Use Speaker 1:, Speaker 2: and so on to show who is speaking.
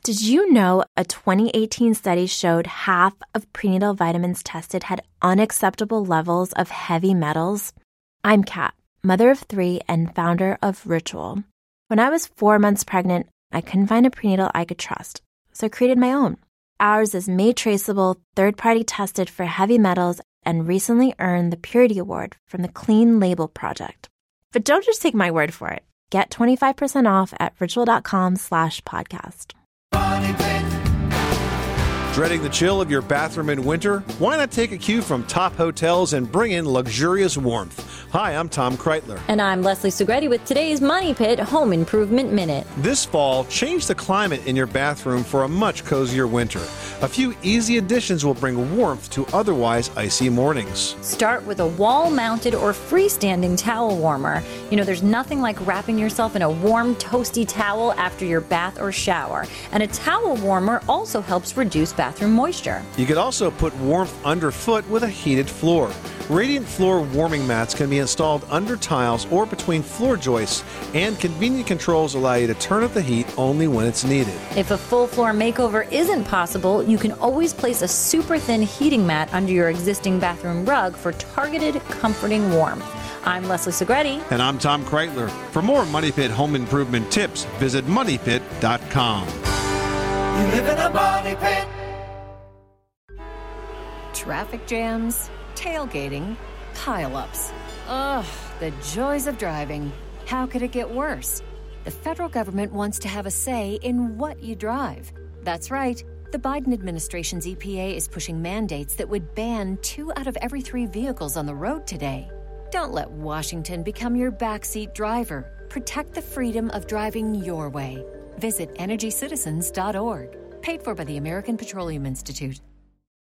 Speaker 1: Did you know a 2018 study showed half of prenatal vitamins tested had unacceptable levels of heavy metals? I'm Kat, mother of 3 and founder of Ritual. When I was 4 months pregnant, I couldn't find a prenatal I could trust, so I created my own. Ours is made traceable, third-party tested for heavy metals, and recently earned the Purity Award from the Clean Label Project. But don't just take my word for it. Get 25% off at ritual.com/podcast.
Speaker 2: Dreading the chill of your bathroom in winter? Why not take a cue from top hotels and bring in luxurious warmth? Hi, I'm Tom Kreitler.
Speaker 3: And I'm Leslie Sugretti with today's Money Pit Home Improvement Minute.
Speaker 2: This fall, change the climate in your bathroom for a much cozier winter. A few easy additions will bring warmth to otherwise icy mornings.
Speaker 3: Start with a wall-mounted or freestanding towel warmer. You know, there's nothing like wrapping yourself in a warm, toasty towel after your bath or shower. And a towel warmer also helps reduce bathroom moisture.
Speaker 2: You could also put warmth underfoot with a heated floor. Radiant floor warming mats can be installed under tiles or between floor joists, and convenient controls allow you to turn up the heat only when it's needed.
Speaker 3: If a full floor makeover isn't possible, you can always place a super thin heating mat under your existing bathroom rug for targeted, comforting warmth. I'm Leslie Sugretti.
Speaker 2: And I'm Tom Kreitler. For more Money Pit home improvement tips, visit moneypit.com.
Speaker 4: You live in a money pit.
Speaker 5: Traffic jams, tailgating, pile-ups. Ugh, the joys of driving. How could it get worse? The federal government wants to have a say in what you drive. That's right. The Biden administration's EPA is pushing mandates that would ban 2 out of every 3 vehicles on the road today. Don't let Washington become your backseat driver. Protect the freedom of driving your way. Visit EnergyCitizens.org. Paid for by the American Petroleum Institute.